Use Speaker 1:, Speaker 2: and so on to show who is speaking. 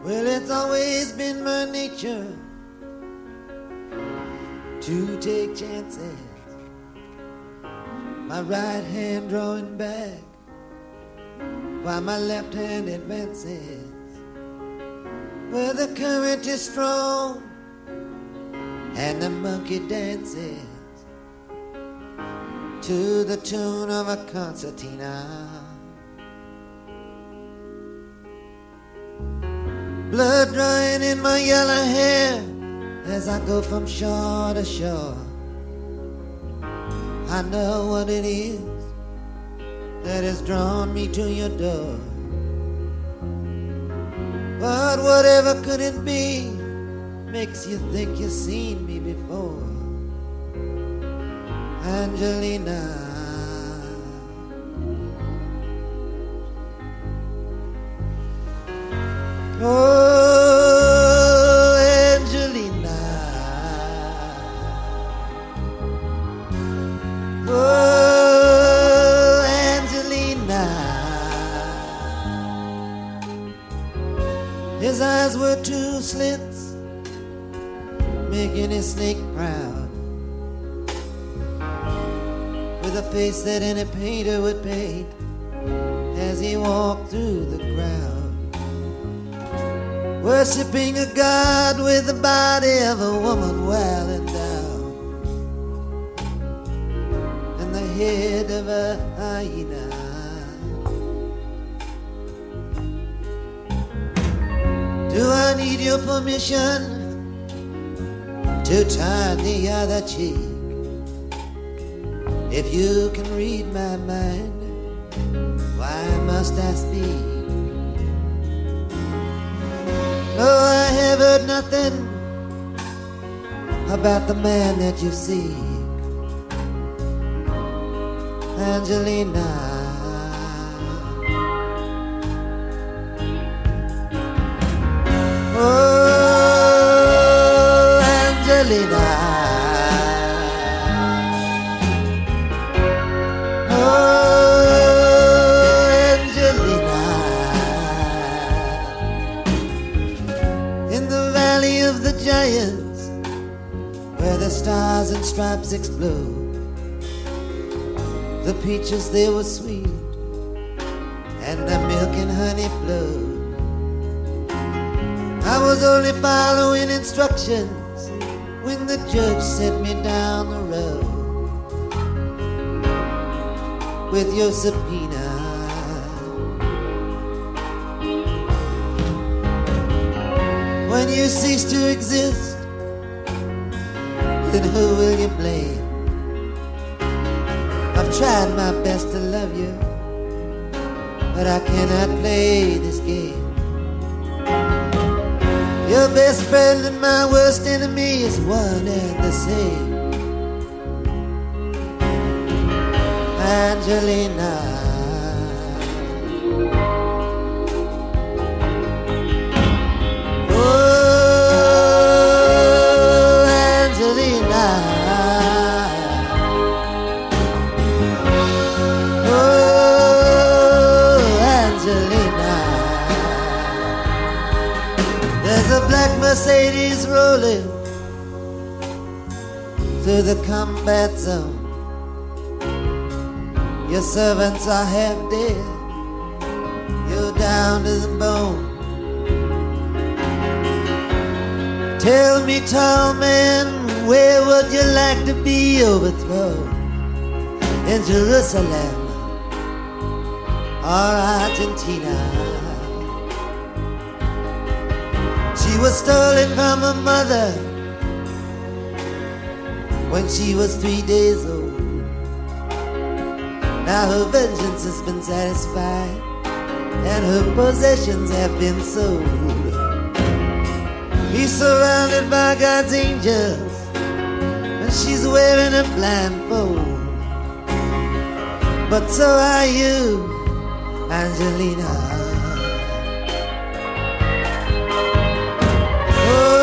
Speaker 1: Well, it's always been my nature to take chances. My right hand drawing back while my left hand advances. Where the current is strong and the monkey dances to the tune of a concertina. Blood drying in my yellow hair as I go from shore to shore. I know what it is that has drawn me to your door. But whatever could it be makes you think you've seen me before. Angelina. Oh, Angelina. Oh, Angelina. His eyes were two slits, making his snake proud, with a face that any painter would paint as he walked through the crowd. Worshipping a god with the body of a woman well endowed, and the head of a hyena. Do I need your permission to turn the other cheek? If you can read my mind, why must I speak? No, I have heard nothing about the man that you seek, Angelina. Oh, Angelina. Giants, where the stars and stripes explode, the peaches they were sweet, and the milk and honey flowed. I was only following instructions when the judge sent me down the road with your subpoena. When you cease to exist, then who will you blame? I've tried my best to love you, but I cannot play this game. Your best friend and my worst enemy is one and the same, Angelina. Mercedes rolling through the combat zone. Your servants are half dead, you're down to the bone. Tell me, tall man, where would you like to be overthrown? In Jerusalem or Argentina? She was stolen from her mother when she was 3 days old. Now her vengeance has been satisfied and her possessions have been sold. He's surrounded by God's angels and she's wearing a blindfold. But so are you, Angelina. Oh,